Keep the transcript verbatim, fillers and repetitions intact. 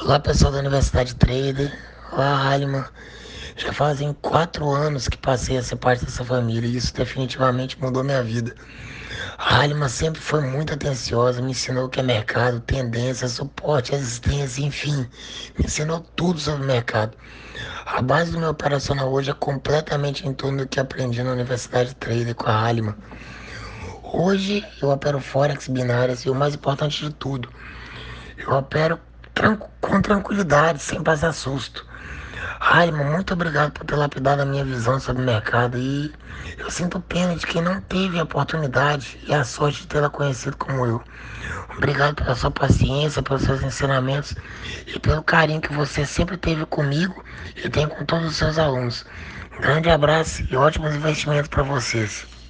Olá pessoal da Universidade Trader, olá Haliman. Já fazem quatro anos que passei a ser parte dessa família e isso definitivamente mudou minha vida. A Haliman sempre foi muito atenciosa, me ensinou o que é mercado, tendência, suporte, resistência, enfim, me ensinou tudo sobre o mercado. A base do meu operacional hoje é completamente em torno do que aprendi na Universidade Trader com a Haliman. Hoje eu opero Forex, binárias e o mais importante de tudo, eu opero tran- com tranquilidade, sem passar susto. Raima, muito obrigado por ter lapidado a minha visão sobre o mercado e eu sinto pena de quem não teve a oportunidade e a sorte de tê-la conhecido como eu. Obrigado pela sua paciência, pelos seus ensinamentos e pelo carinho que você sempre teve comigo e tem com todos os seus alunos. Grande abraço e ótimos investimentos para vocês.